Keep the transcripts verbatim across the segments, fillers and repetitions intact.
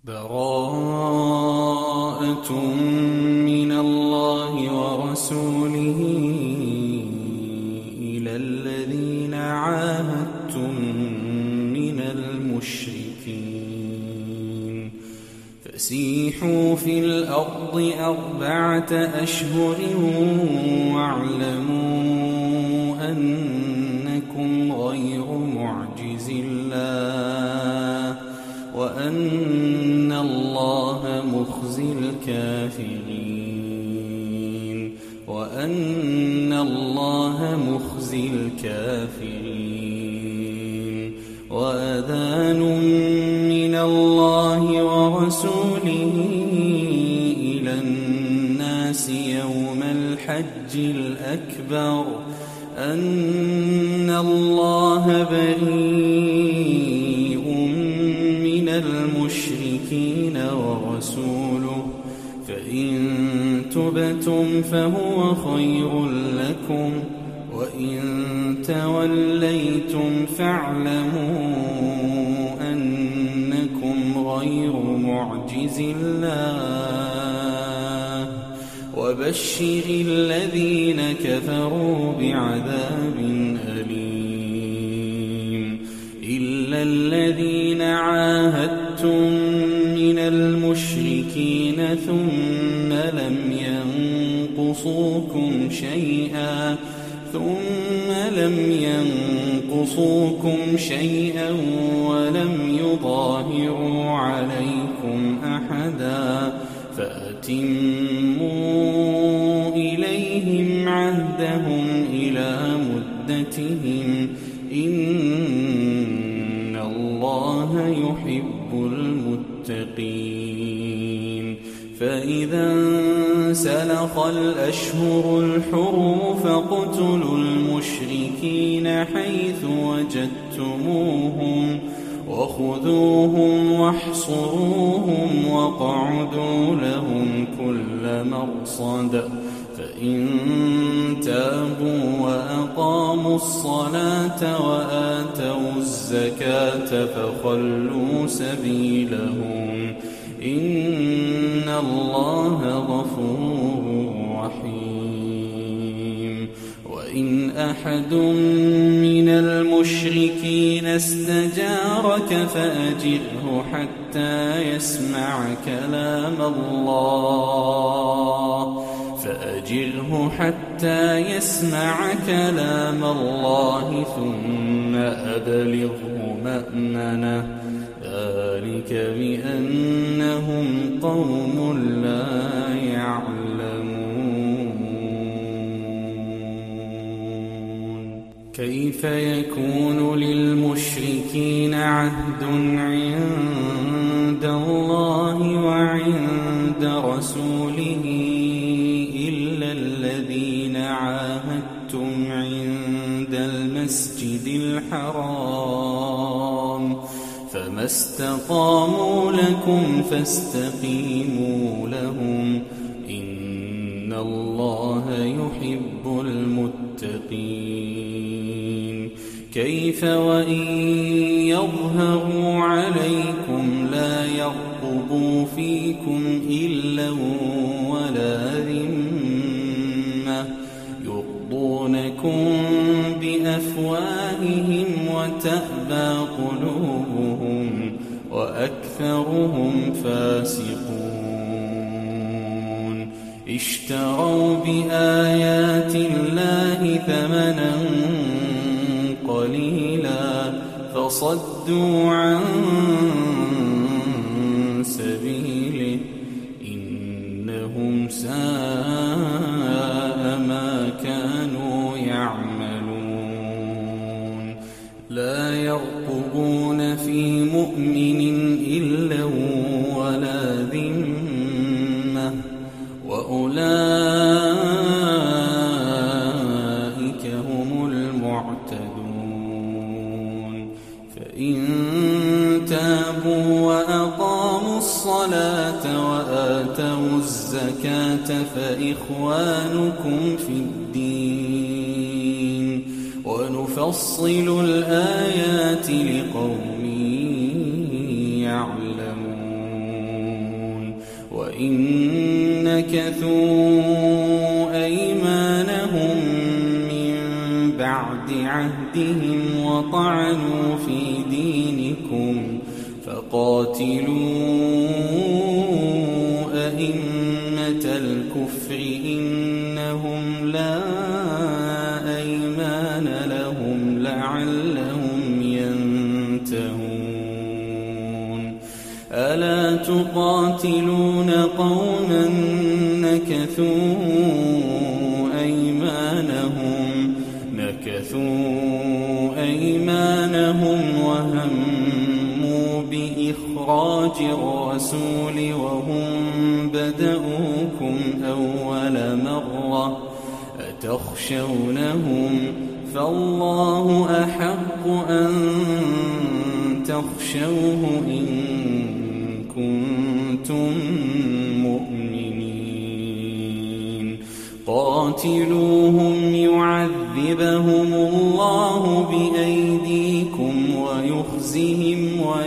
براءة من الله ورسوله إلى الذين عاهدتم من المشركين فسيحوا في الأرض أربعة أشهر واعلموا أنكم غير معجز الله وأن الله مخزي الكافرين وأن الله مخزي الكافرين وأذان من الله ورسوله إلى الناس يوم الحج الأكبر أن الله بريء من المشركين ورسوله فإن تبتم فهو خير لكم وإن توليتم فاعلموا أنكم غير معجز الله وبشر الذين كفروا بعذاب أليم إلا الذين عاهدتم من المشركين ثم لم ينقصوكم شيئا ثم لم ينقصوكم شيئا ولم يظاهروا عليكم أحدا فأتموا إليهم عهدهم إلى مدتهم إن الله يحب المتقين فإذا انسلخ الأشهر الحرم فاقتلوا المشركين حيث وجدتموهم وخذوهم واحصروهم واقعدوا لهم كل مرصد فإن تابوا وأقاموا الصلاة وآتوا الزكاة فخلوا سبيلهم إن الله غفور رحيم وإن أحد من المشركين استجارك فأجره حتى يسمع كلام الله فأجره حتى يسمع كلام الله ثم أبلغه مأمنه ذلك بأنهم قوم لا يعلمون كيف يكون للمشركين عهد عند الله وعند رسوله إلا الذين عاهدتم عند المسجد الحرام فما استقاموا لكم فاستقيموا لهم إن الله يحب المتقين كيف وإن يظهروا عليكم لا يرقبوا فيكم إلا ولا ذمة يرضونكم بأفواههم وتأبى قلوبهم وأكثرهم فاسقون اشتروا بآيات الله ثمنا قليلا فصدوا عن سبيله إنهم ساء ما كانوا يعملون لا يرقبون في مؤمن إلا ولا ذمة وأولئك هم المعتدون فإن تابوا وأقاموا الصلاة وآتوا الزكاة فإخوانكم في الدين ونفصل الآيات لقوم يعلمون وإن نكثوا أيمانهم من بعد عهدهم وطعنوا في دينكم فقاتلوا أئمة الكفر إنهم لا أيمان لهم لعلهم ينتهون ألا تقاتلون قوما نكثوا أيمانهم نكثوا أيمانهم وهموا بإخراج الرسول وهم بدؤوكم أول مرة أتخشونهم فالله أحق أن تخشوه إن كنتم مؤمنين قاتلوهم يعذبهم الله بأيديكم ويخزهم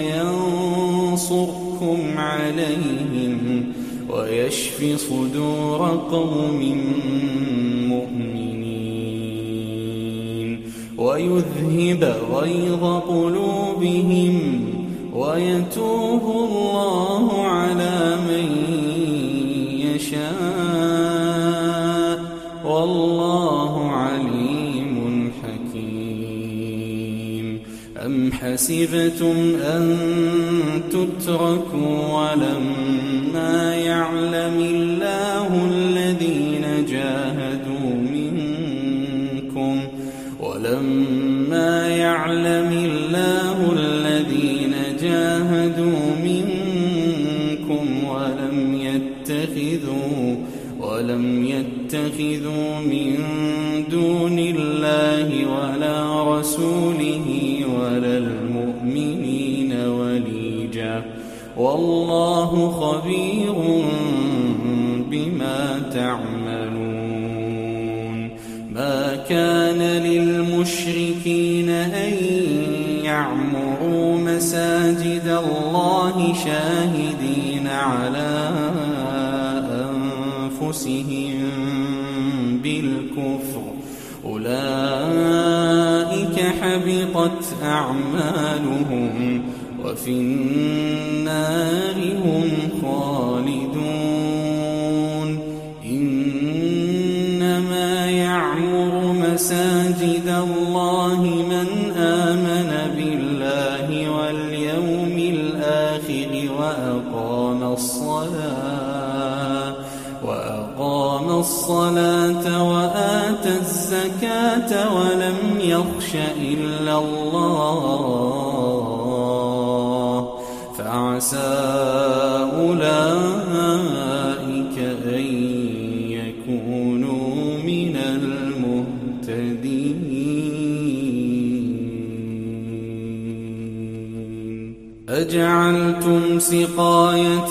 وينصركم عليهم ويشف صدور قوم مؤمنين ويذهب غيظ قلوبهم ويتوب الله على من يشاء والله عليم حكيم أم حسبتم أن تتركوا ولما يعلم الله الذين جاهدوا منكم ولما يعلم الله الذين جاهدوا منكم ولم يتخذوا ولم يتخذوا من دون الله ولا رسوله ولا المؤمنين وليجا والله خبير بما تعملون ما كان للمشركين أن يعمروا مساجد الله شاهدين على أنفسهم بالكفر أولئك حبطت أعمالهم وفي النار هم خالدون إنما يعمر مساجد الله من آمن بالله واليوم الآخر وأقام الصلاة وأقام الصلاة وآتى الزكاة ولم يخش إلا الله فعسى أولئك أن يكونوا من المهتدين أجعلتم سقاية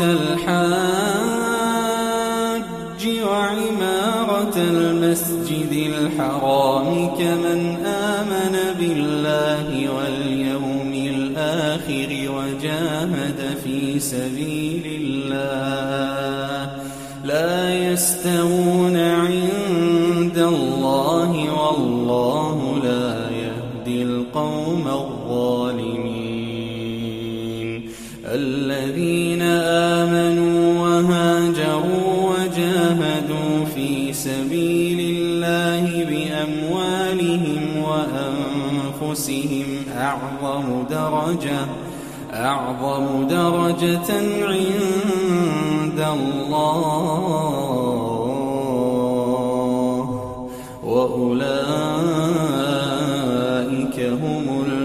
الحاج وعمارة المسجد الحرام كمن آمن بالله واليوم الآخر وجاهد في سبيل الله لا يستوون عند الله والله لا يهدي القوم الظالمين الذين آمنوا وهاجروا وجاهدوا في سبيل الله بأموالهم وأنفسهم أعظم درجة أعظم درجة عند الله وأولئك هم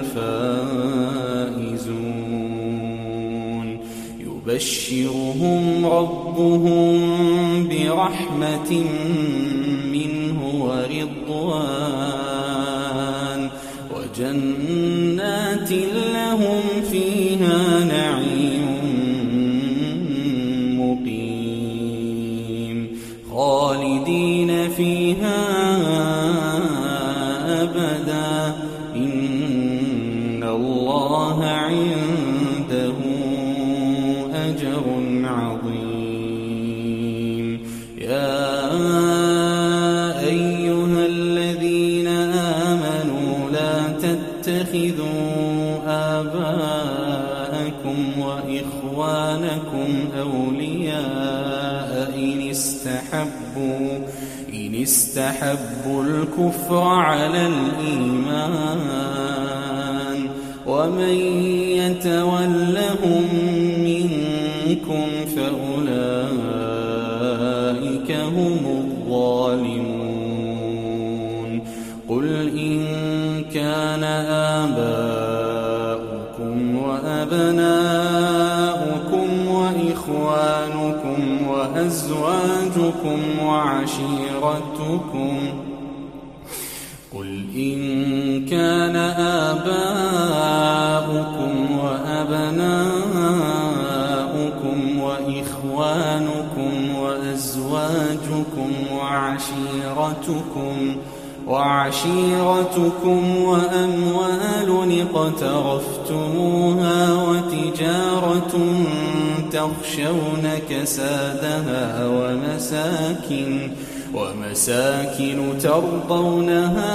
الفائزون يبشرهم ربهم برحمة منه ورضوان وجنات لهم فيها نعيم مقيم خالدين فيها أبدا إن الله عنده أجر عظيم وإخوانكم أولياء إن استحبوا إن استحبوا الكفر على الإيمان ومن يتولهم منكم فأولئك هم الظالمون قل إن كان آباؤكم وأبناؤكم وإخوانكم وأزواجكم وعشيرتكم قل إن كان آباؤكم وأبناؤكم وإخوانكم وأزواجكم وعشيرتكم وعشيرتكم وأموال اقترفتموها وتجارة تخشون كسادها ومساكن ومساكن ترضونها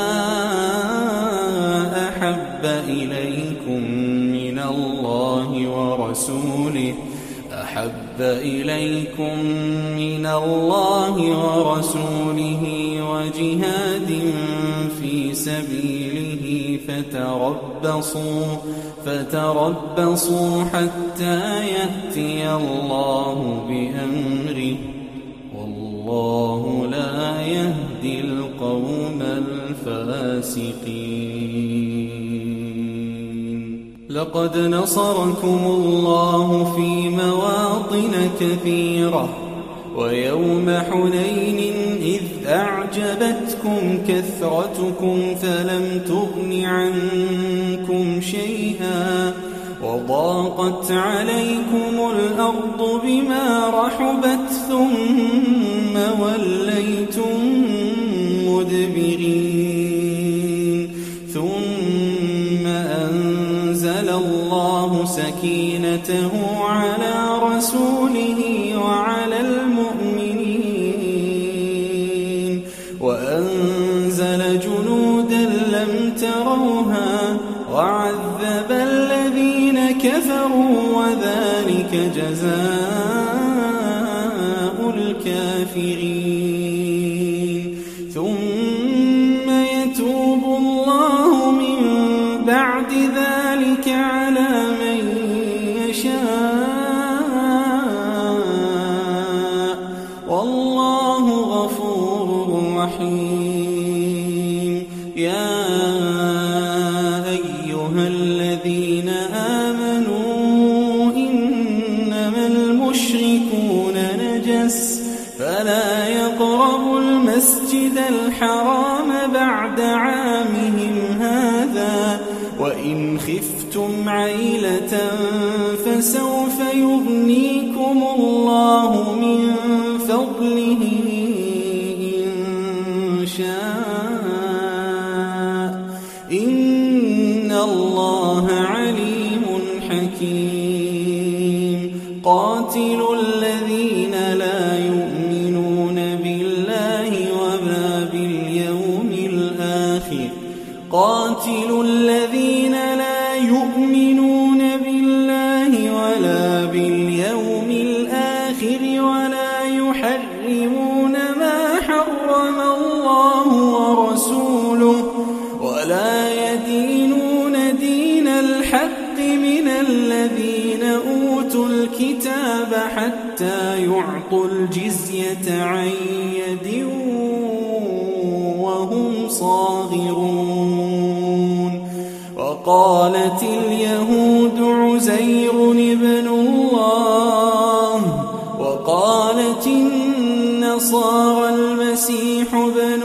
أحب إليكم من الله ورسوله أحب إليكم من الله ورسوله وجهاد في سبيله فتربصوا فتربصوا حتى يأتي الله بأمره والله لا يهدي القوم الفاسقين لقد نصركم الله في مواطن كثيرة ويوم حنين إذ أعجبتكم كثرتكم فلم تغن عنكم شيئا وضاقت عليكم الأرض بما رحبت ثم وليتم مدبرين ثم أنزل الله سكينته على رسوله وعلى المؤمنين وأنزل جنودا لم تروها وعذب الذين كفروا وذلك جزاء الكافرين ثم يتوب الله من بعد ذلك على من يشاء والله غفور رحيم يا الذين آمنوا إنما المشركون نجس فلا يقربوا المسجد الحرام بعد عامهم هذا وإن خفتم عيلة فسوف يغنيكم الله من فضله إن شاء إن الله عليم حكيم قاتلوا الذين لا يؤمنون بالله ولا باليوم الآخر قاتلوا الذين لا يؤمنون بالله ولا باليوم الآخر ولا يحرمون ما حرم الله ورسوله ولا يدينون دين الحق من الذين أوتوا الكتاب حتى يعطوا الجزية عن يد وهم صاغرون وقالت اليهود عزير ابن الله وقالت النصارى المسيح ابن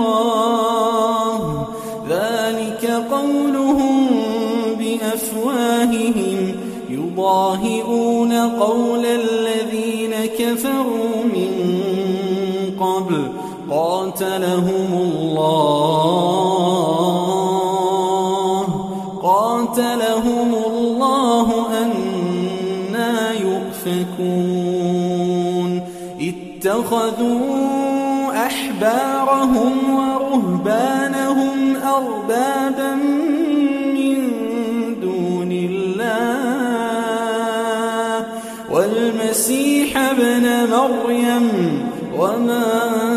الله ذلك قولهم بأفواههم يضاهئون قول الذين كفروا من قبل قاتلهم الله قاتلهم الله أنى يؤفكون اتخذوا أحبارهم ورهبانهم أربابا من دون الله والمسيح ابن مريم وما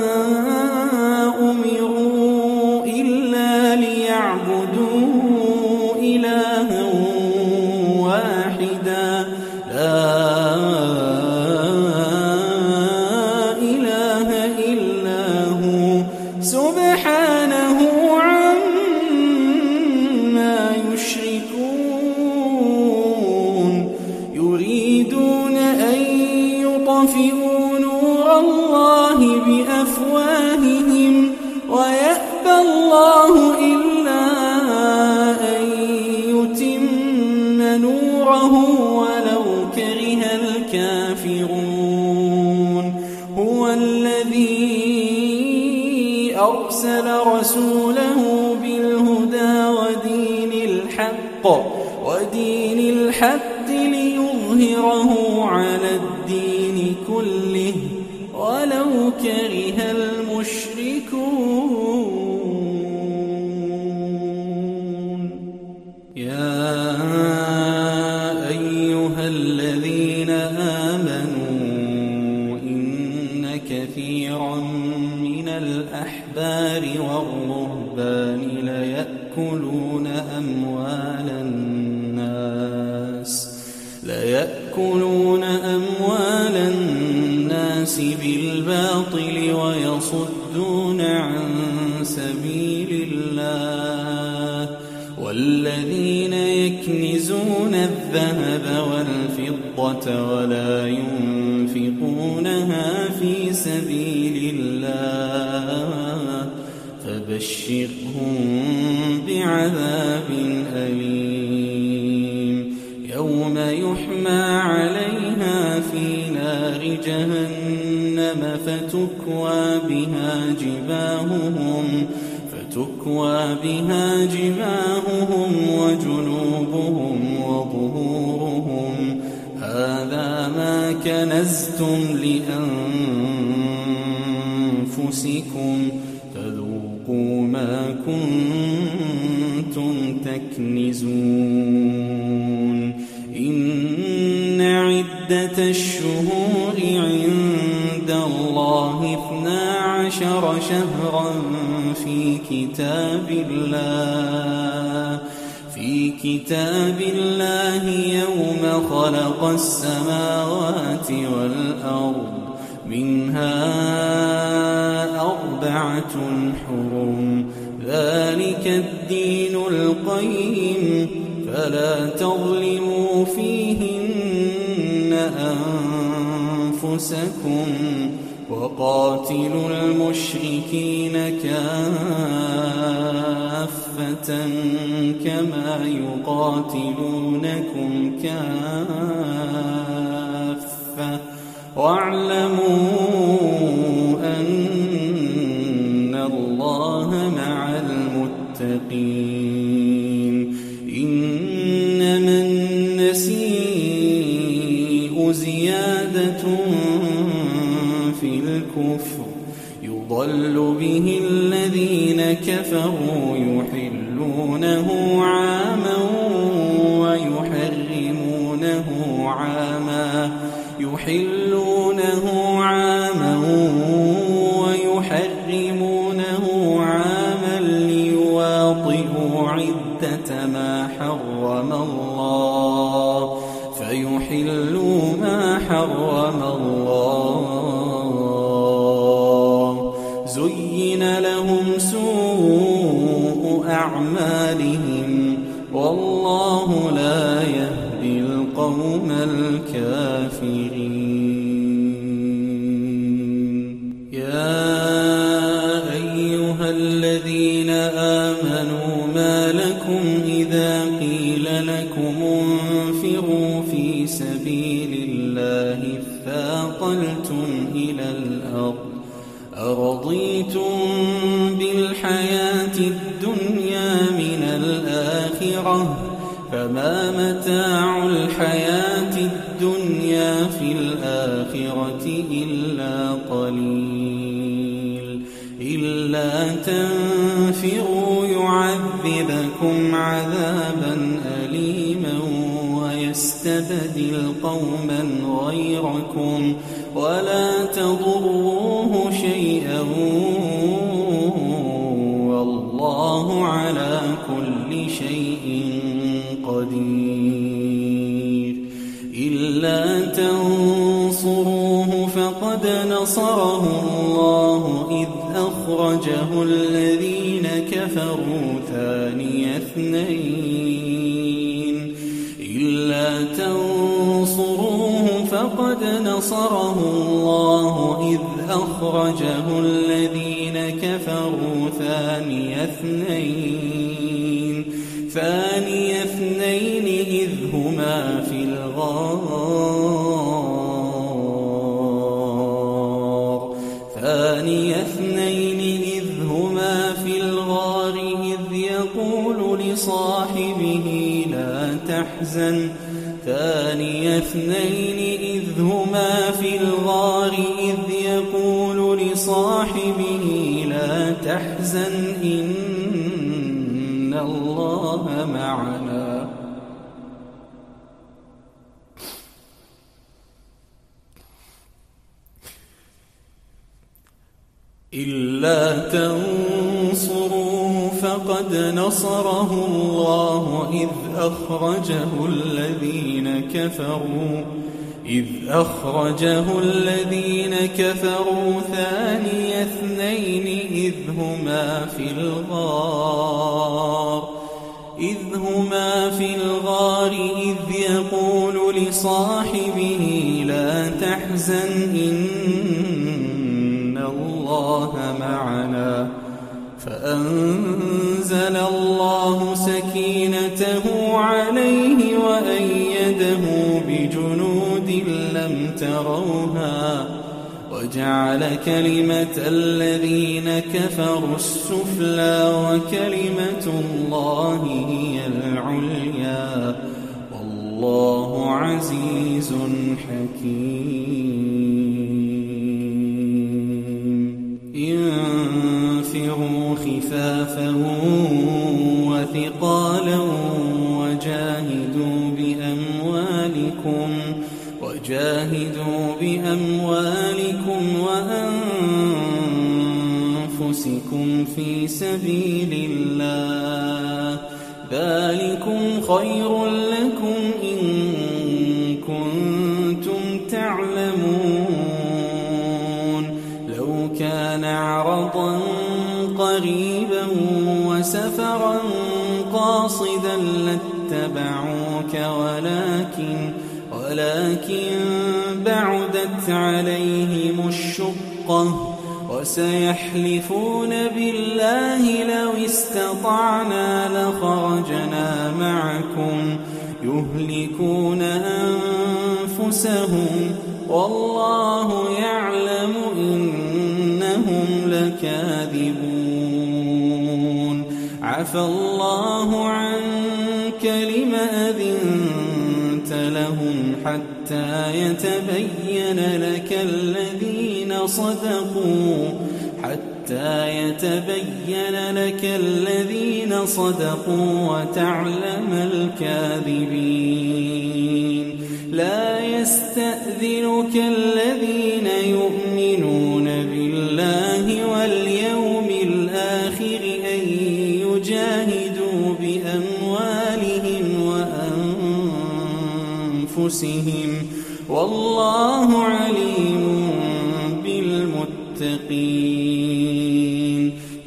أمروا إلا ليعبدوا إلها واحدا لا إله إلا هو سبحانه عما يشركون يريدون أن يطفئوا نور الله بأفواههم ويأبى الله إلا أن يتم نوره ولو كره الكافرون هو الذي أرسل رسوله بالهدى ودين الحق ودين الحق ليظهره على الدين كله ولو كره المشركون يا أيها الذين آمنوا إن كثيرا من الأحبار والرهبان ليأكلون أموال الناس ليأكلون أموال الناس بالباطل ويصدون عن سبيل الله والذين يكنزون الذهب والفضة ولا ينفقونها في سبيل الله فبشرهم بعذاب أليم يوم يحمى عليها في نار جهنم فتكوى بها جباههم فتكوى بها جباههم وجنوبهم وظهورهم هذا ما كنزتم لأنفسكم فذوقوا ما كنتم تكنزون إن عدة الشهور عند الله اثنا عشر شهرا في كتاب الله في كتاب الله يوم خلق السماوات والأرض منها أربعة حرم ذلك الدين القيم فلا تظلموا فيهن أنفسكم وقاتلوا المشركين كافة كما يقاتلونكم كافة واعلموا أن الله مع المتقين إنما النسيء زيادة في الكفر يضل به الذين كفروا يحلونه عاما ويحرمونه عاما يحلونه عاما ويحرمونه عاما ليواطئوا عدة ما حرم الله فيحلوا ما حرم الله زين لهم سوء أعمالهم والله لا يهدي القوم الكافرين يا أيها الذين آمنوا ما لكم إذا قيل لكم انفروا في سبيل الله اثاقلتم إلى الأرض أرضيتم بالحياة الدنيا من الآخرة فما متاع الحياة الدنيا في الآخرة إلا قليل إلا تنفروا يعذبكم عذابا أليما ويستبدل يستبدل قوما غيركم ولا تضروه شيئا والله على كل شيء قدير. إلا تنصروه فقد نصره الله إذ أخرجه الذين كفروا ثاني اثنين إلا تنصروه فقد نصره الله إذ أخرجه الذين كفروا ثاني اثنين ثاني اثنين إذ هما في الغار ثاني اثنين إذ هما في الغار إذ يقول لصاحبه لا تحزن ثاني اثنين إذ هما في الغار إذ يقول لصاحبه لا تحزن إن الله معنا إلا تنصروه فقد نصره الله إذ أخرجه الذين كفروا إذ أخرجه الذين كفروا ثاني اثنين إذ هما في الغار إذ هما في الغار إذ يقول لصاحبه لا تحزن إن الله معنا فأنزل الله سكينته عليه وأيده بجنود لم تروها وجعل كلمة الذين كفروا السفلى وكلمة الله هي العليا والله عزيز حكيم. انفروا خفافا وثقالا وجاهدوا بأموالكم وجاهدوا بأموالكم وأنفسكم في سبيل الله ذلكم خير لكم إن كنتم تعلمون. لو كان عرضا قريبا وسفرا قاصدا لاتبعوك ولكن ولكن بعدت عليهم الشقة وسيحلفون بالله لو استطعنا لخرجنا معكم يهلكون أنفسهم والله يعلم إنهم لكاذبون. عفى الله عنك لم أذنت لهم حتى يتبين لك الذين صدقوا حتى يتبين لك الذين صدقوا وتعلم الكاذبين. لا يستأذنك الذين يؤمنون بالله واليوم الآخر أن يجاهدوا بأموالهم وأنفسهم والله عليم بالمتقين.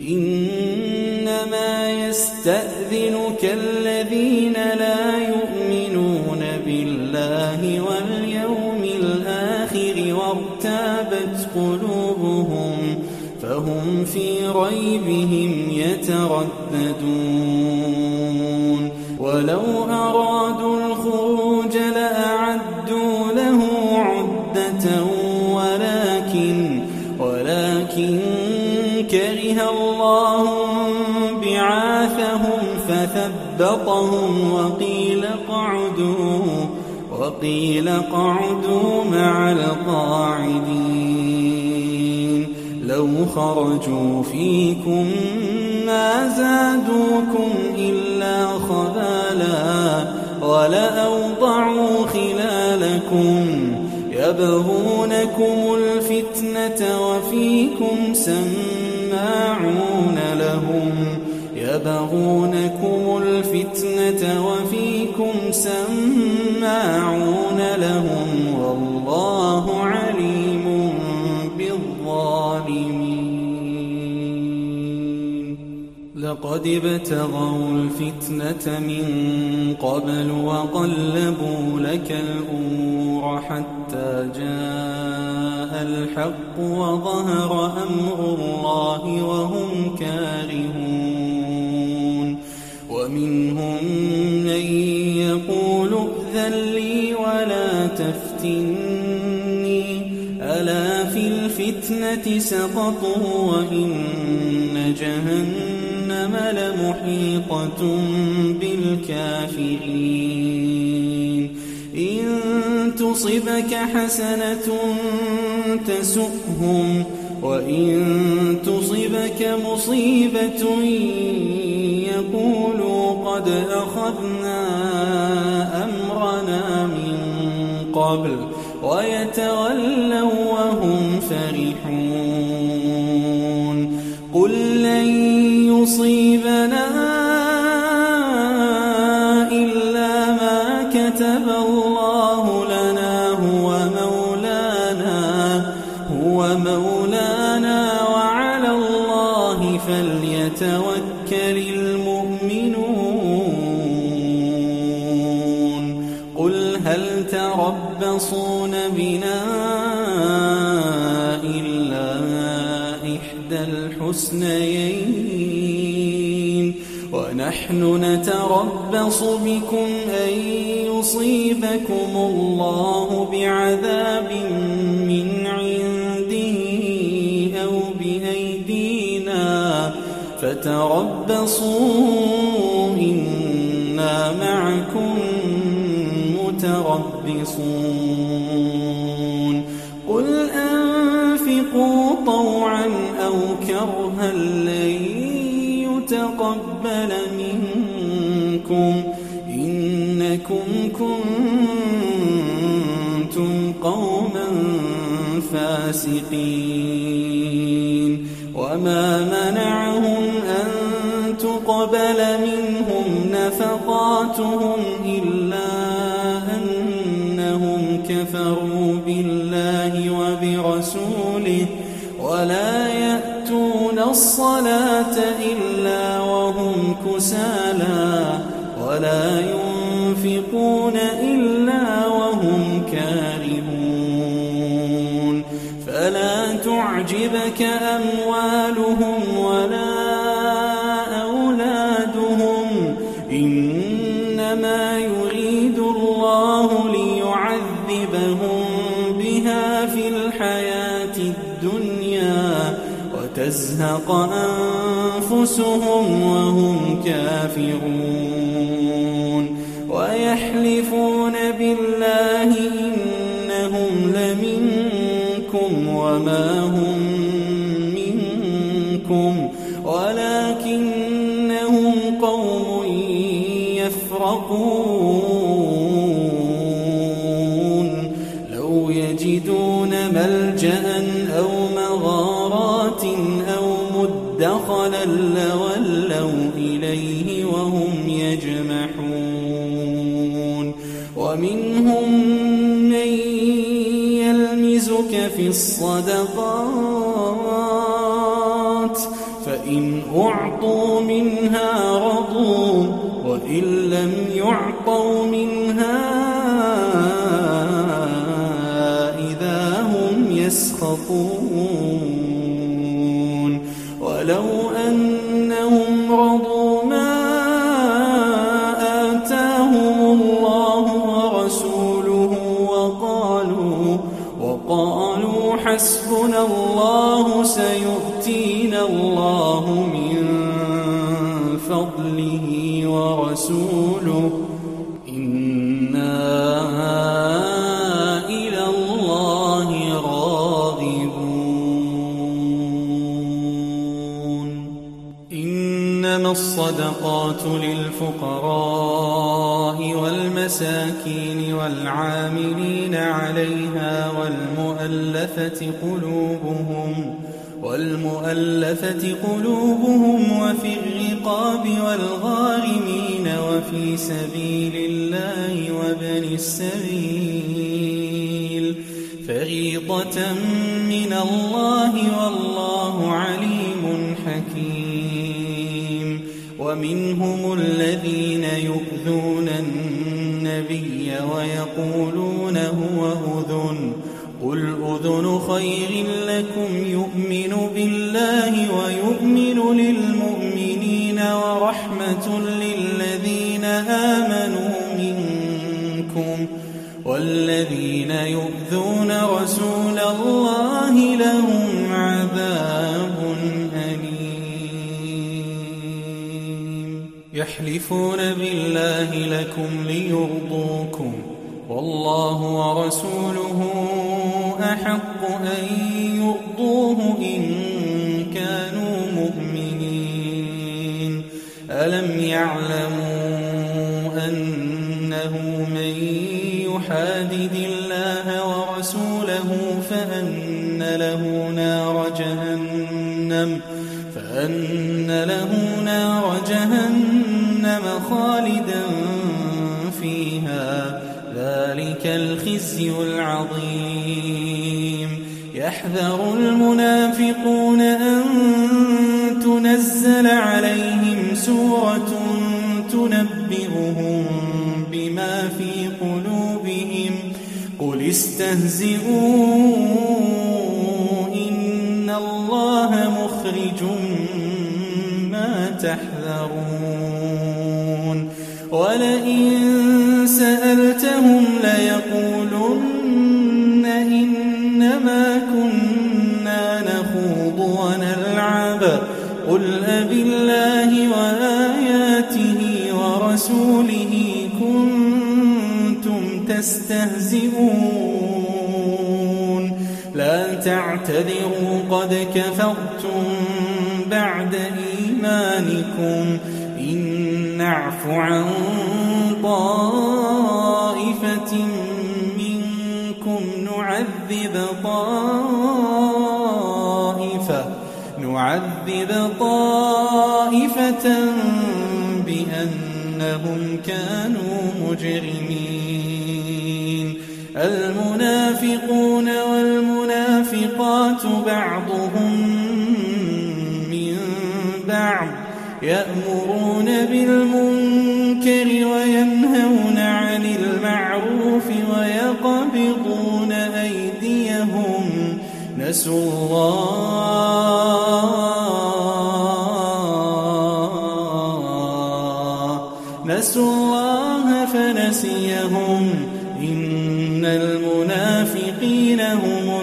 إنما يستأذنك الذين لا يؤمنون بالله واليوم الآخر وارتابت قلوبهم فهم في ريبهم يترددون. ولو أرادوا الخروج لأعدوا له عدة ولكن ولكن كره الله بعاثهم فثبطهم وقيل اقعدوا وقيل اقعدوا مع القاعدين. لو خرجوا فيكم ما زادوكم إلا خبالا ولأوضعوا خلالكم يبغونكم الفتنة وفيكم سماعون لهم يبغونكم الفتنة وفيكم سماعون لهم والله عليم بالظالمين. لقد ابتغوا الفتنة من قبل وقلبوا لك الأمور حتى جاء الحق وظهر أمر الله وهم كارهون. ومنهم من يقول ائذن لي ولا تفتني ألا في الفتنة سقطوا وإن جهنم لمحيطة بالكافرين. إن تصبك حسنة تسؤهم وإن تصبك مصيبة يقولوا قد أخذنا أمرنا من قبل ويتولوا وهم فرحون. قل لن يصيبنا إلا ما كتب الله لنا هو مولانا هو مولانا وعلى الله فليتوكل المؤمنون. قل هل تربصون بنا إلا إحدى الحسنيين ونحن نتربص بكم أن يصيبكم الله بعذاب من عنده أو بأيدينا فتربصوا إنا معكم متربصون. قل أنفقوا طوعا أو كرها لن يتقبل منكم إنكم كنتم قوما فاسقين. وما منعهم أن تقبل منهم نفقاتهم إلا أنهم كفروا بالله وبرسوله ولا يأتون الصلاة إلا وهم كسالى ولا ينفقون إلا وهم كارهون. فلا تعجبك أموالهم ولا أولادهم إنما يريد الله ليعذبهم بها في الحياة الدنيا وتزهق أنفسهم وهم كافرون. ويحلفون بالله إنهم لمنكم وما هم منكم ولكنهم قوم يفرقون. لو يجدون ملجأ أو مغارات أو مدخلا لولوا إليه وهم يجمحون. ومنهم من يلمزك في الصدقات فإن أعطوا منها رضوا وإن لم يعطوا منها إذا هم يسخطون. ولو أنهم رضوا ما آتاهم الله ورسوله وقالوا وقالوا حسبنا الله سيؤتينا الله من فضله ورسوله إنا إلى الله راغبون. إنما إنما الصدقات للفقراء والمساكين والعاملين عليها والمؤلفة قلوبهم والمؤلفة قلوبهم وفي الرقاب والغارمين وفي سبيل الله وابن السبيل فريضة من الله والله عليم حكيم. ومنهم الذين يؤذون النبي ويقولون هو أذن قل أذن خير لكم يؤمن بالله ويؤمن للمؤمنين ورحمة للذين آمنوا منكم والذين يؤذون رسول الله لهم عذاب أليم. يحلفون بالله لكم ليرضوكم والله ورسوله أحق أن يرضوه إن كانوا مؤمنين. ألم يعلموا أنه من يحادد الله ورسوله فأن له نار جهنم فأن له نار جهنم خالدا فيها ذلك الخزي العظيم. يحذر المنافقون أن تنزل عليهم سورة تنبئهم بما في قلوبهم قل استهزئوا إن الله مخرج ما تحذرون. ولئن سألتهم ليقولن إنما كنا نخوض ونلعب قل أبالله وآياته ورسوله كنتم تستهزئون لا تعتذروا قد كفرتم بعد إيمانكم إن نعف عن طائفة منكم نعذب طائفة نعذب طائفة بأنهم كانوا مجرمين. المنافقون والمنافقات بعضهم من بعض يأمرون بالمنكر وينهون عن المعروف ويقبضون أيديهم نسوا الله نسوا الله فنسيهم إن المنافقين هم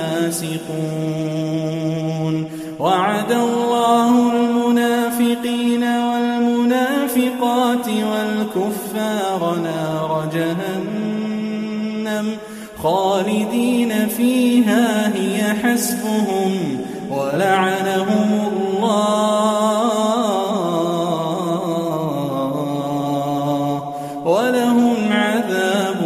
الفاسقون. وعد الله المنافقين والمنافقات والكفار نار جهنم خالدين فيها هي حسبهم ولعنهم الله ولهم عذاب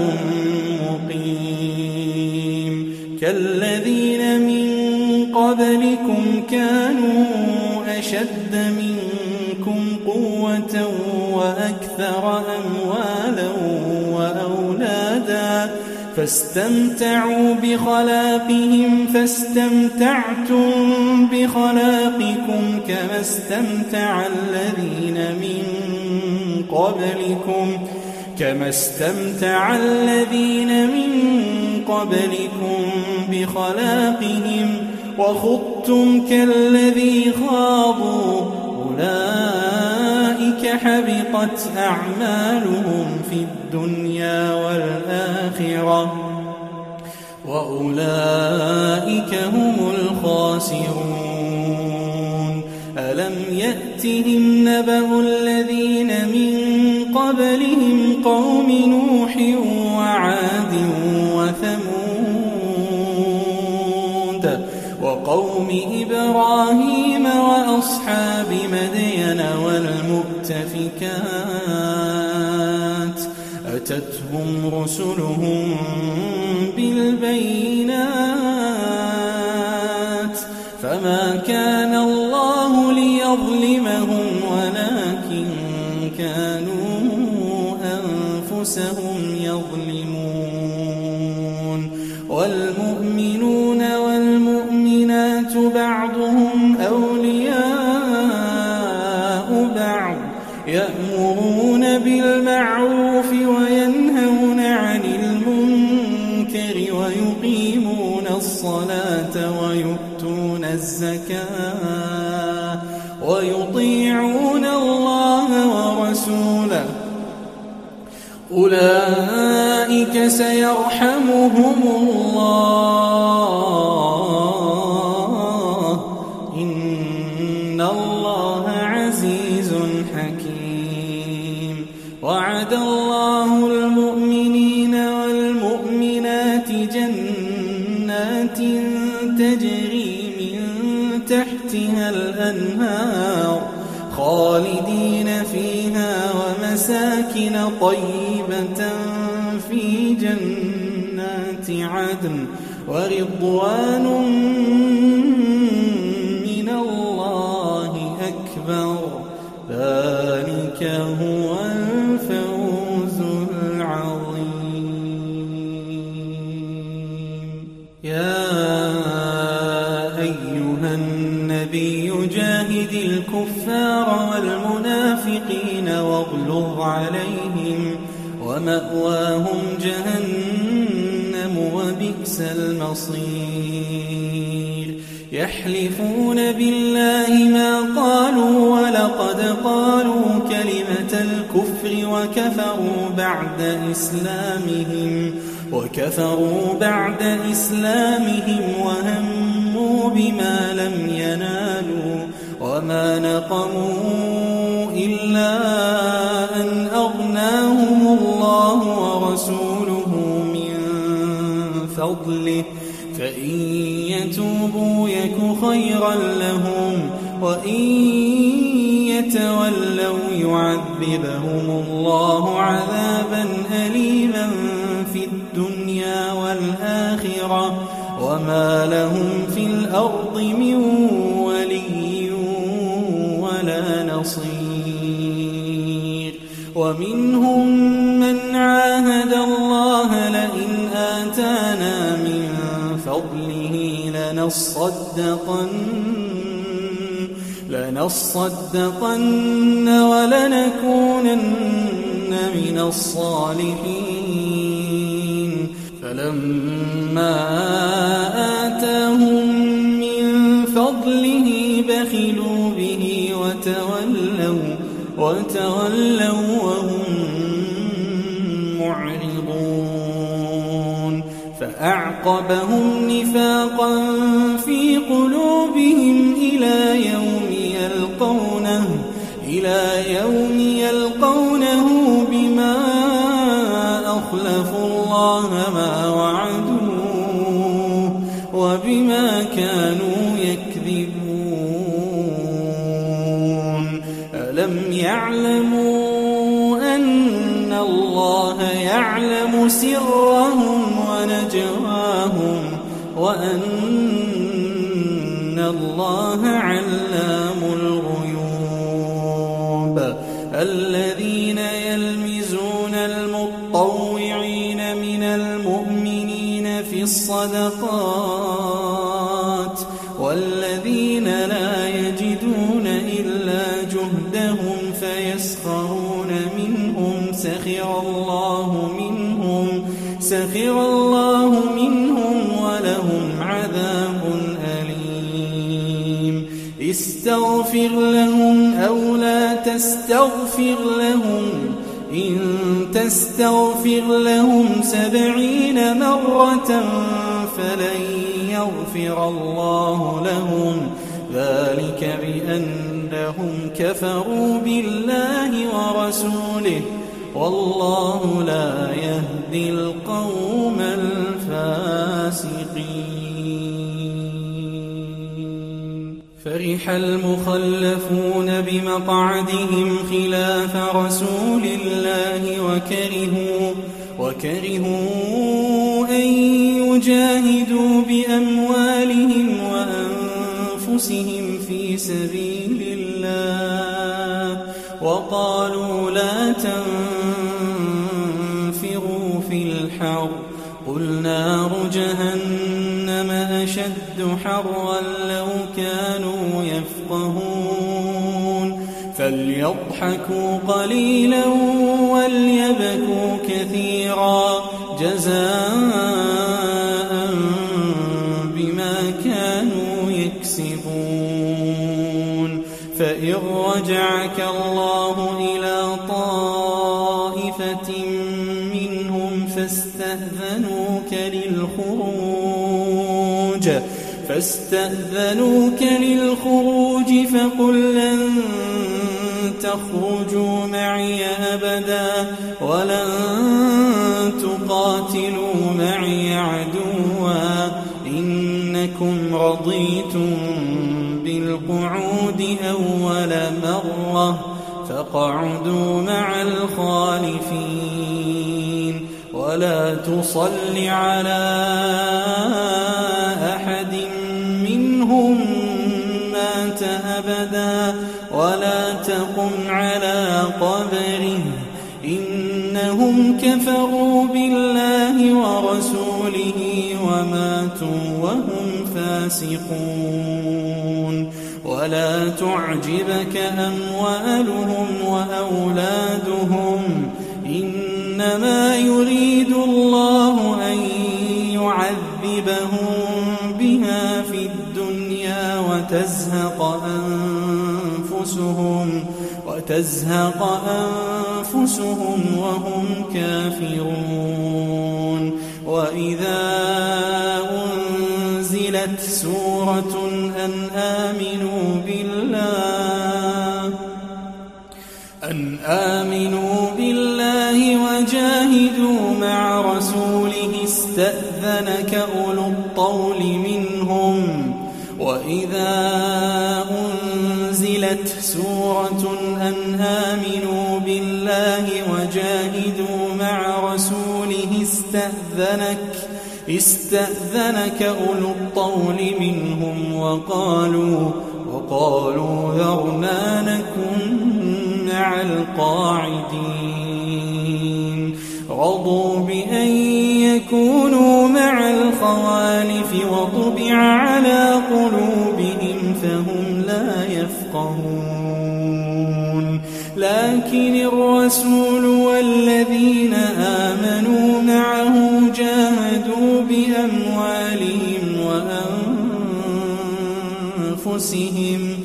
مقيم. كالذين من قبلكم كانوا أشد منكم قوة وأكثر أموالا وأولادا فاستمتعوا بخلاقهم فاستمتعتم بخلاقكم كما استمتع الذين من قبلكم كما استمتع الذين من قبلكم بخلاقهم وخضتم كالذي خاضوا أولئك حبطت أعمالهم في الدنيا والآخرة وأولئك هم الخاسرون. ألم يأتهم نبأ الذين من قبلهم قوم نوح وعاد وثمود وقوم إبراهيم وأصحاب مدين والمؤتفكات أتتهم رسلهم بالبينات فما كان الله ليظلمهم ولكن كانوا أنفسهم يظلمون والمؤمنون والمؤمنات بعضهم أولياء بعض يأمرون بالمعروف وينهون عن المنكر ويقيمون الصلاة ويؤتون الزكاة ويطيعون الله ورسوله أولئك سيرحمهم الله إن الله عزيز حكيم وعد الله المؤمنين والمؤمنات جنات تجري من تحتها الأنهار خالدين فيها ومساكن طيبة في جنات عدن ورضوان من الله أكبر ذلك هو الفوز العظيم يا أيها النبي جاهد الكفار والمنافقين واغلظ عليهم ومأواهم جهنم وبئس المصير يحلفون بالله ما قالوا ولقد قالوا كلمة الكفر وكفروا بعد إسلامهم وكفروا بعد إسلامهم وهموا بما لم ينالوا وما نقموا إلا أن أغناهم الله ورسوله من فضله فإن يتوبوا يك خيرا لهم وإن يتولوا يعذبهم الله عذابا أليما في الدنيا والآخرة وما لهم في الأرض من ولي ولا نصير ومنهم من عاهد الله لئن آتانا من فضله لنصدقن لنصدقن ولنكونن من الصالحين فلما آتاهم من فضله بخلوا به وتولوا وتولوا وهم معرضون فأعقبهم نفاقا في قلوبهم إلى يوم يلقونه إلى يوم يلقونه بما أخلفوا الله ما وعدوه وبما كانوا يكذبون ألم يعلموا أن الله يعلم سرهم ونجواهم وأن الله علام الغيوب الذين يلمزون المطوعين من المؤمنين في الصدقات والذين لا يجدون إلا جهدهم فيسخرون منهم سخر الله منهم سخر الله منهم ولهم عذاب أليم استغفر لهم أو لا تستغفر لهم إن تستغفر لهم سبعين مرة فلن يغفر الله لهم ذلك بأنهم كفروا بالله ورسوله والله لا يهدي القوم الفاسقين. فرح المخلفون بمقعدهم خلاف رسول الله وكرهوا, وكرهوا أن يجاهدوا بأموالهم وأنفسهم في سبيل الله وقالوا لا تنفروا في الحر قل نار جهنم أشد حرا لو كانوا يفقهون فليضحكوا قليلا وليبكوا كثيرا جزاء بما كانوا يكسبون فإن رجعك الله إلى طائفة منهم فاستأذنوك للخروج فاستأذنوك للخروج فقل لن تخرجوا معي أبدا ولن تقاتلوا معي عدوا إنكم رضيتم بالقعود أول مرة فاقعدوا مع الخالفين ولا تصل على أحد منهم مات أبدا ولا تقم على قبره إنهم كفروا بالله ورسوله وماتوا وهم فاسقون ولا تعجبك أموالهم وأولادهم إنما يريد الله أن يعذبهم بها في الدنيا وتزهق أنفسهم وتزهق أنفسهم وهم كافرون وإذا أنزلت سورة أن آمنوا بالله أن آمنوا بالله وجاهدوا مع رسوله استأذنك أولو الطول منهم وإذا أنزلت سورة أن آمنوا بالله وجاهدوا مع رسوله استأذنك استأذنك أولو الطول منهم وقالوا وقالوا ذرنا نكن مع القاعدين رضوا بأن يكونوا مع الخوالف وطبع على قلوبهم فهم لا يفقهون لكن الرسول والذين آمنوا معه جاهدوا بأموالهم وأنفسهم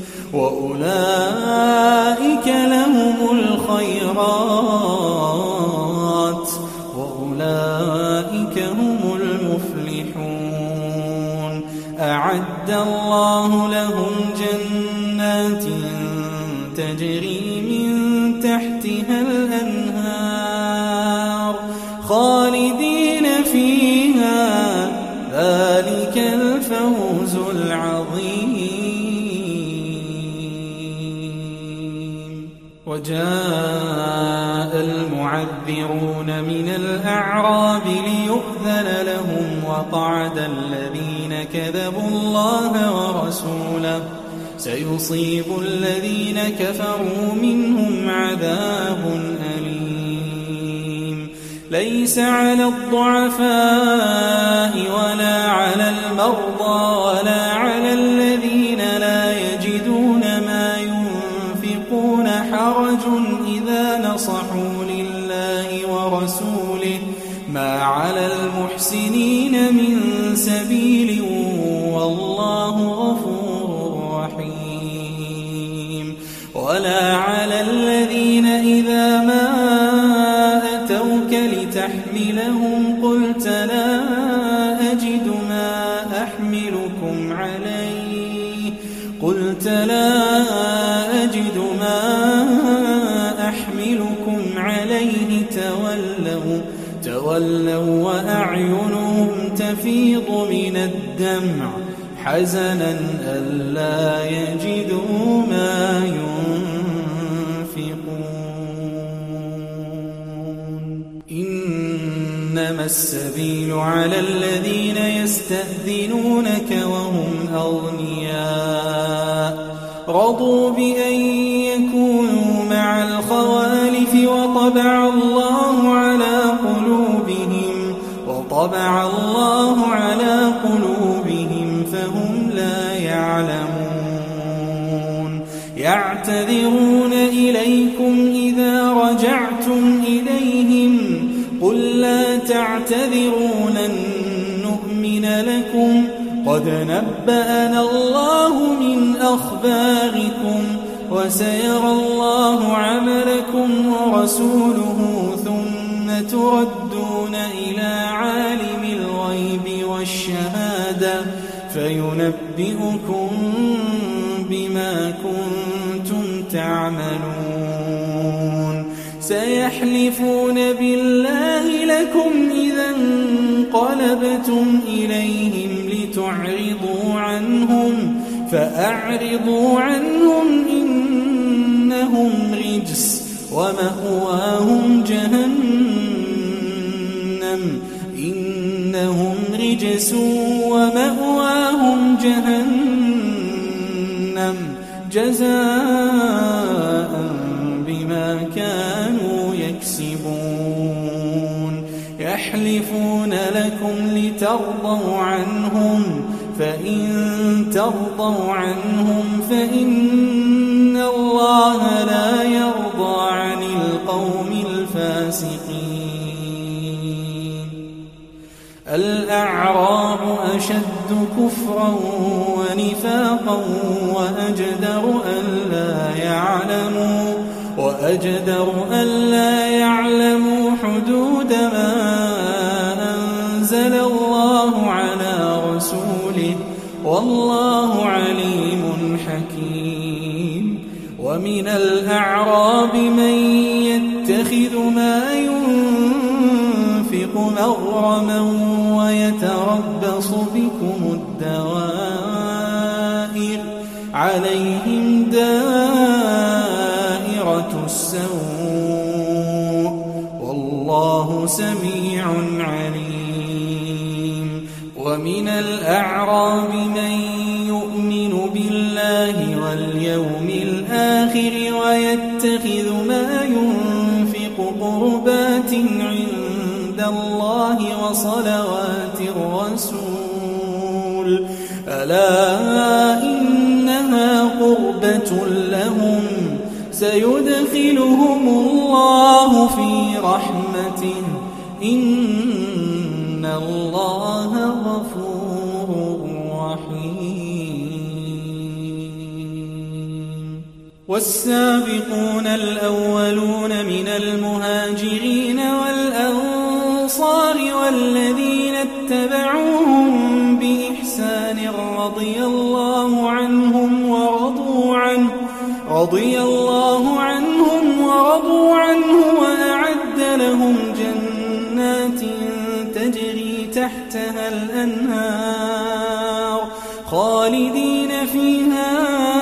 وأولئك لهم الخيرات وأولئك هم المفلحون أعد الله لهم جنات تجري من تحتها الأنهار خالدين فيها ذلك الفوز العظيم وجاء المعذرون من الأعراب ليؤذن لهم وقعد الذين كذبوا الله ورسوله سيصيب الذين كفروا منهم عذاب أليم ليس على الضعفاء ولا على المرضى ولا على الذين لا يجدون ما ينفقون حرج إذا نصحوا لله ورسوله ما على المحسنين من سبيل والله غفور رحيم ولا على الذين إذا ما أتوك لتحملهم قلت لا أجد ما أحملكم عليه قلت لا أجد ما أحملكم عليه تولوا تولوا وأعينهم تفيض من الدمع حزنا ألا يجدوا ما ينفقون إنما السبيل على الذين يستأذنونك وهم أغنياء رضوا بأن يكونوا مع الخوالف وطبع الله على قلوبهم وطبع الله على قلوبهم فهم لا يعلمون يعتذرون إليكم إذا رجعتم إليهم قل لا تعتذروا لن نؤمن لكم قد نبأنا الله من أخباركم وسيرى الله عملكم ورسوله ثم تردون إلى عالم الغيب والشهادة فينبئكم بما كنتم تعملون سيحلفون بالله لكم إذا انقلبتم إليهم لتعرضوا عنهم فأعرضوا عنهم إنهم رجس ومأواهم جهنم إنهم رجس ومأواهم جهنم جزاء بما كانوا يكسبون يحلفون لكم لترضوا عنهم فإن ترضوا عنهم فإن الله لا يرضى عن القوم الفاسقين الأعراب أشد كفرا ونفاقا وأجدر ألا يعلموا وأجدر ألا يعلموا حدود ما أنزل الله على رسوله والله عليم حكيم ومن الأعراب من يتخذ ما ينفق مغرما ويتربص بكم الدوائر عليهم دائرة السوء والله سميع عليم ومن الأعراب من يؤمن بالله واليوم الآخر ويتخذ ما ينفق قربات عند الله وصلوات الرسول ألا إنها قربة لهم سيدخلهم الله في رحمته إن الله غفور رحيم والسابقون الأولون من المهاجرين والأنصار والذين اتبعوهم بإحسان رضي الله عنهم ورضوا عنه رضي الله عنهم ورضوا عنه وأعد لهم جنات تجري تحتها الأنهار خالدين فيها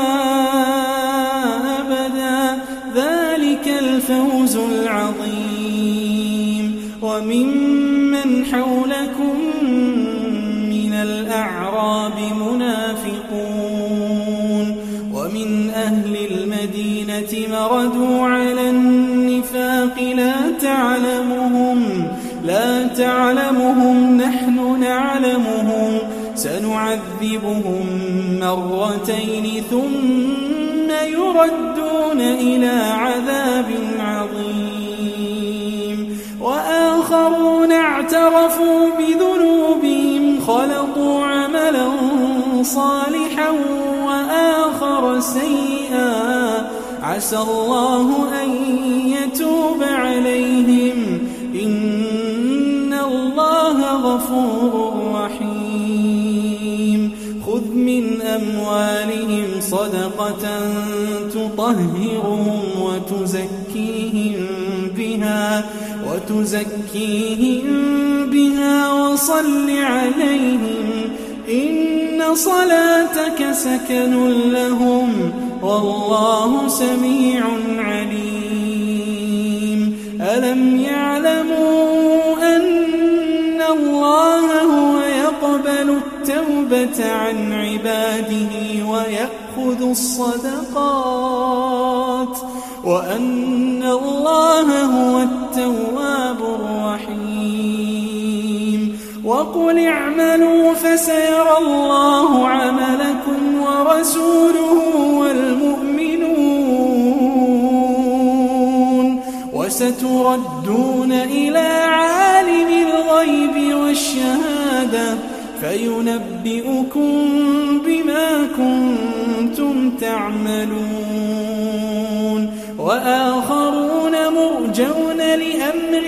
أبدا ذلك الفوز العظيم وممن حولكم من الأعراب منافقون ومن أهل المدينة مردوا على النفاق لا تعلمهم لا تعلمهم نحن نعلمهم سنعذبهم مرتين ثم يردون إلى عذاب عظيم وآخرون اعترفوا بذنوبهم خلطوا عملا صالحا وآخر سيئا عسى الله أن يتوب عليهم إن الله غفور رحيم خذ من أموالهم صدقة تطهرهم وتزكيهم بها وتزكيهم بها وصل عليهم إن صلاتك سكن لهم والله سميع عليم ألم يعلموا أن الله هو يقبل التوبة عن عباده ويأخذ الصدقات وأن الله هو التواب الرحيم وقل اعملوا فسيرى الله عملكم ورسوله والمؤمنون وستردون إلى عالم الغيب والشهادة فينبئكم بما كنتم تعملون وآخرون مرجون لأمر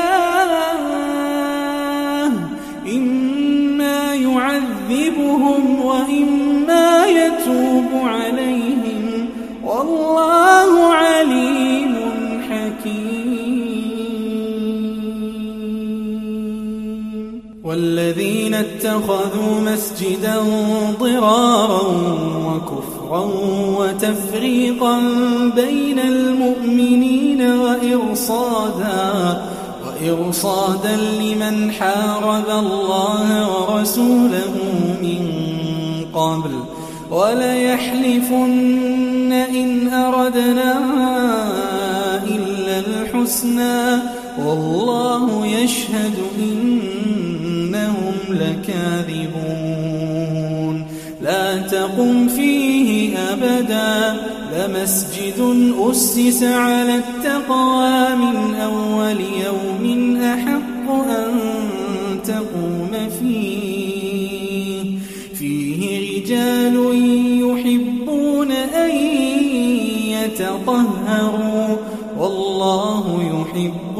الله إما يعذبهم وإما يتوب عليهم والله عليم حكيم والذين اتخذوا مسجدا ضرارا وكفرا وتفريقا بين المؤمنين وإرصادا وإرصادا لمن حارب الله ورسوله من قبل وليحلفن إن أردنا إلا الحسنى والله يشهد إنهم لكاذبون لا تقم فيه أبدا لمسجد أسس على التقوى من أول يوم أحق أن تقوم فيه فيه رجال يحبون أن يتطهروا والله يحب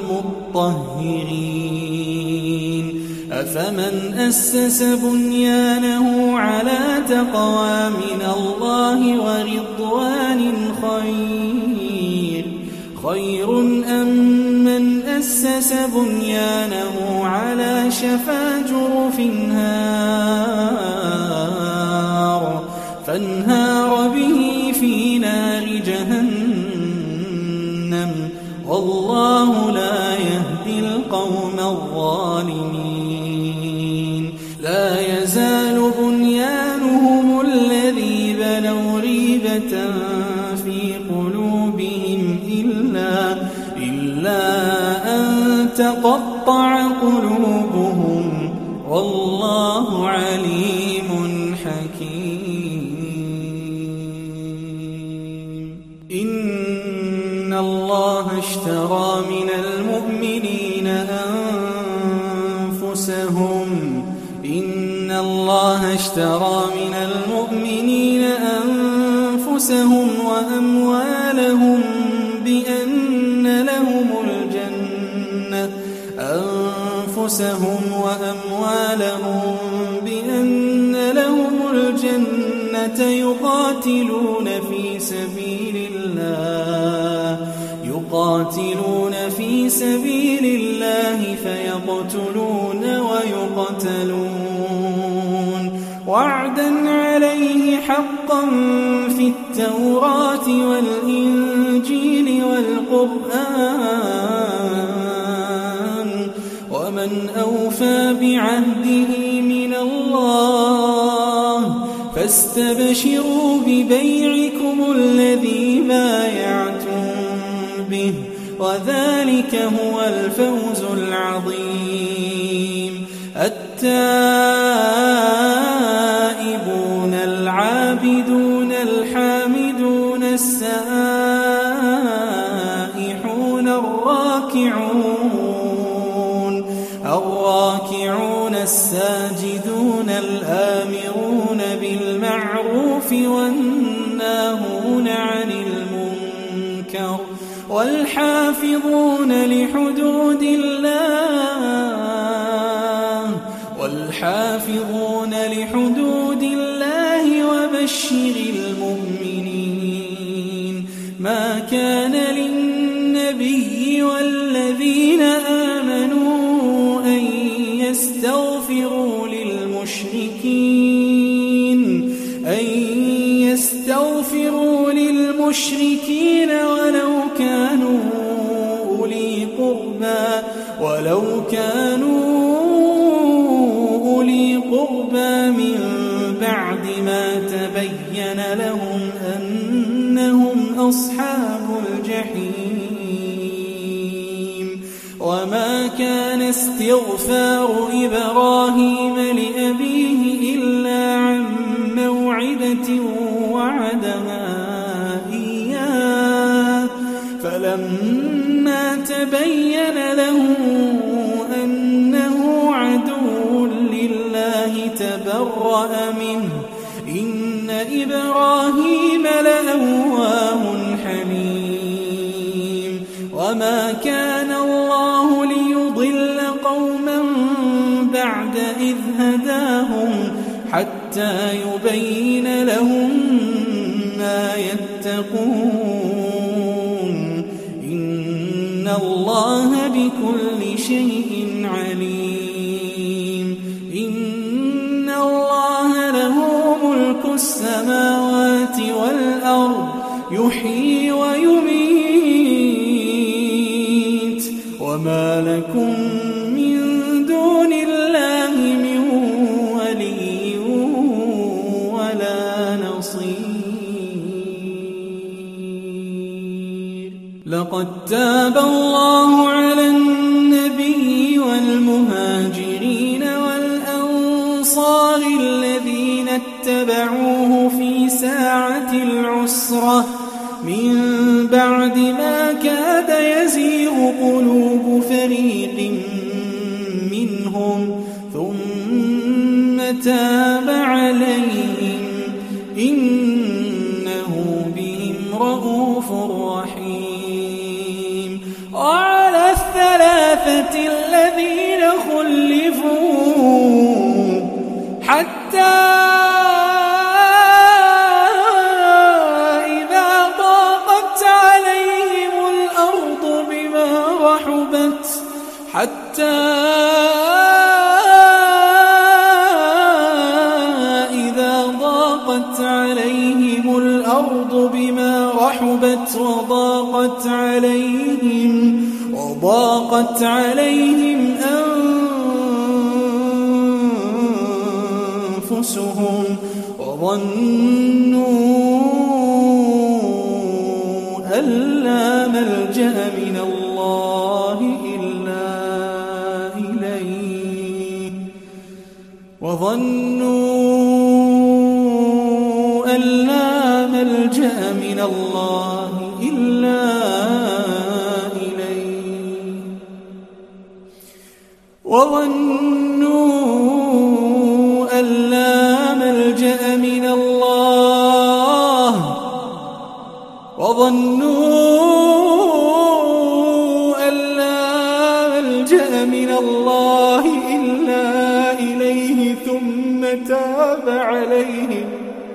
المطهرين أفمن أسس بنيانه على تقوى من الله ورضوان خير خير أم من أسس بنيانه على شفا جرف هار فانهار به في نار جهنم والله لا يهدي القوم الظالمين لا يزال بنيانهم الذي بنوا ريبة في قلوبهم إلا, إلا أن تقطع قلوبهم والله عليم حكيم إن الله اشترى من المؤمنين أنفسهم إن الله اشترى من المؤمنين أنفسهم وأموالهم بأن لهم الجنة أنفسهم وأموالهم بأن لهم الجنة يقاتلون في سبيل الله يقاتلون في سبيل الله فيقتلون ويقتلون وعدا عليه حقا في التوراة والإنجيل والقرآن ومن أوفى بعهده من الله فاستبشروا ببيعكم الذي بايعتم به وذلك هو الفوز العظيم التائبون العابدون الحامدون السائحون الراكعون الراكعون الساجدون الآمرون بالمعروف والناهون عن المنكر والحافظون لحدود الله والحافظون لحدود الله وبشر المؤمنين ما كان للنبي والذين آمنوا أن يستغفروا للمشركين استغفروا للمشركين ولو كانوا أولي قربى ولو كانوا أولي قربى من بعد ما تبين لهم أنهم أصحاب الجحيم وما كان استغفار إبراهيم لأبيه إلا عن موعدة وعدها إياه فلما تبين له أنه عدو لله تبرأ منه إن إبراهيم لأواه حليم وما كان الله ليضل قوما بعد إذ هداهم حتى يبين لهم ما يتقون إن الله بكل شيء عليم إن الله له ملك السماوات والأرض يحيي ويميت وما لكم من دون الله من ولي ولا نصير لقد تاب الله على النبي والمهاجرين والأنصار الذين اتبعوه في ساعة العسرة من بعد ما كاد يزيغ قلوب فريق منهم ثم تاب عليهم إنه بهم رءوف رحيم وعلى الثلاثة الذين خلفوا حتى حتى إذا ضاقت عليهم الأرض بما رحبت وضاقت عليهم وضاقت عليهم أنفسهم وظنوا أن لا ملجأ من الله إلا وظنوا أن لا ملجأ من الله إلا إليه وظنوا أن لا ملجأ من الله وظنوا أن لا ملجأ من الله إلا إليه ثم تاب عليهم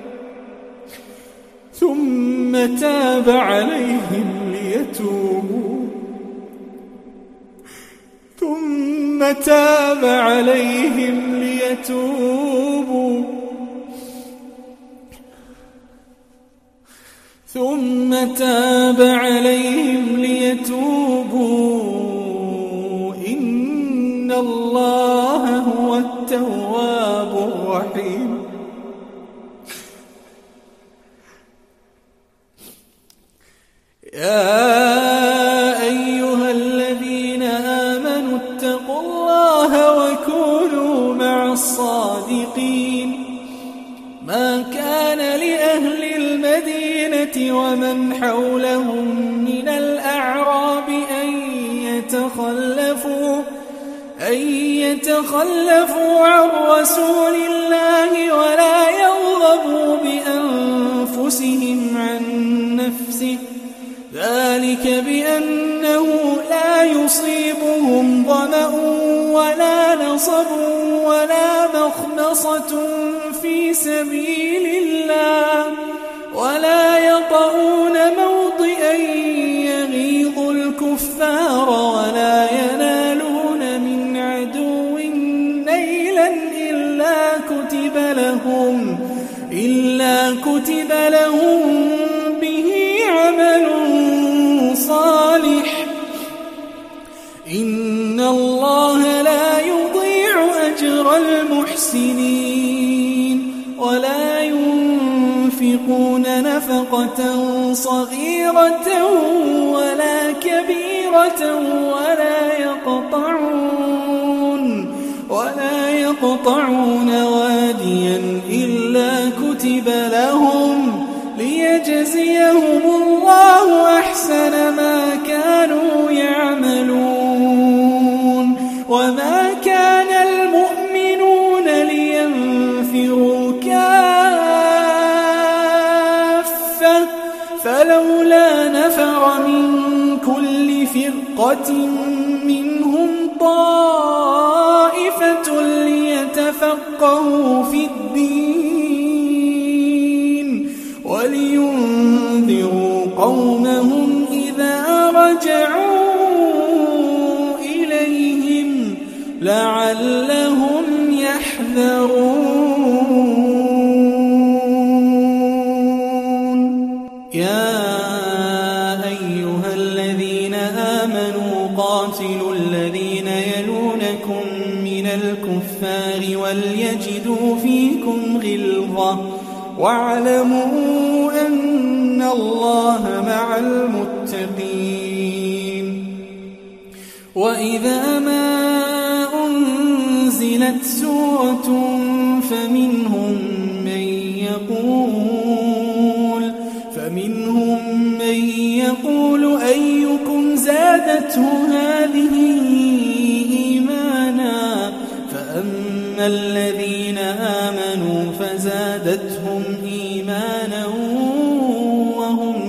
ثم تاب عليهم ليتوبوا ثم تاب عليهم ليتوبوا ثم تاب عليهم ليتوبوا إن الله هو التواب الرحيم يا أيها الذين آمنوا اتقوا الله وكونوا مع الصادقين ما كان لأهل المدينة ومن حولهم من الأعراب أن يتخلفوا أن يتخلفوا عن رسول الله ولا يرغبوا بأنفسهم عن نفسه ذلك بأنه لا يصيبهم ظمأ ولا نصب ولا مخمصة في سبيل الله ولا يطؤون موطئا يغيظ الكفار ولا ينالون من عدو نيلا إلا كتب لهم إلا كتب لهم به عمل صالح إن الله لا يضيع أجر المحسنين ولا ينفقون نفقة صغيرة ولا كبيرة ولا يقطعون ولا يقطعون واديا إلا كتب لهم ليجزيهم الله أحسن ما كانوا يعملون وما كان المؤمنون لينفروا كافة فلولا نفر من كل فرقة منهم طائفة ليتفقهوا في الدين ولينذروا قومهم إذا رجعوا إليهم لعلهم يحذرون. يا أيها الذين آمنوا قاتلوا الذين يلونكم من الكفار وليجدوا فيكم غلظة واعلموا أن الله مع المتقين. وإذا ما أنزلت سورة فمنهم من يقول فمنهم من يقول أيكم زادته هذه إيمانا فأما الذين آمنوا فزادتهم إيمانا وهم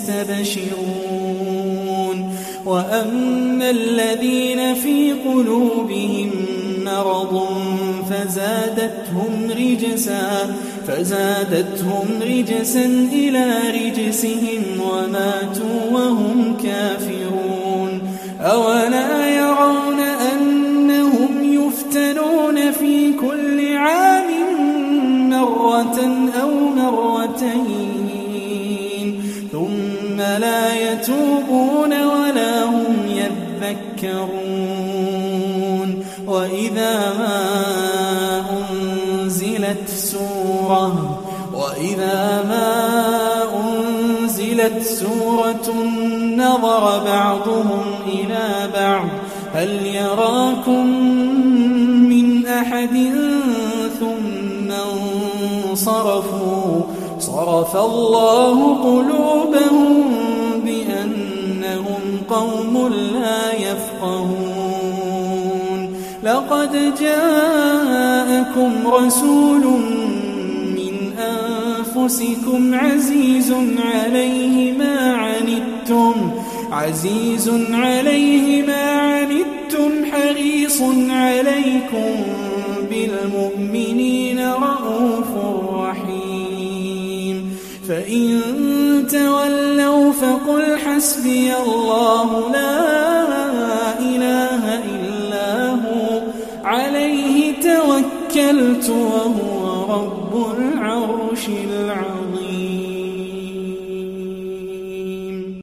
يستبشرون وأما الذين في قلوبهم مرض فزادتهم رجسا فزادتهم رجسا إلى رجسهم وماتوا وهم كافرون. أولا يرون أنهم يفتنون في كل عام مرة أو مرتين ثم لا يتوبون ولا هم يذكرون. وإذا ما أنزلت سورة وإذا ما أنزلت سورة نظر بعضهم إلى بعض هل يراكم من أحد ثم انصرفوا صرف الله قلوبهم بأنهم قوم لا يفقهون. لقد جاءكم رسول من أنفسكم عزيز عليه ما عنتم عزيز عليه ما عنتم حريص عليكم بالمؤمنين رؤوف رحيم. فإن تولوا فقل حسبي الله لا إله إلا هو عليه توكلت وهو رب العرش العظيم.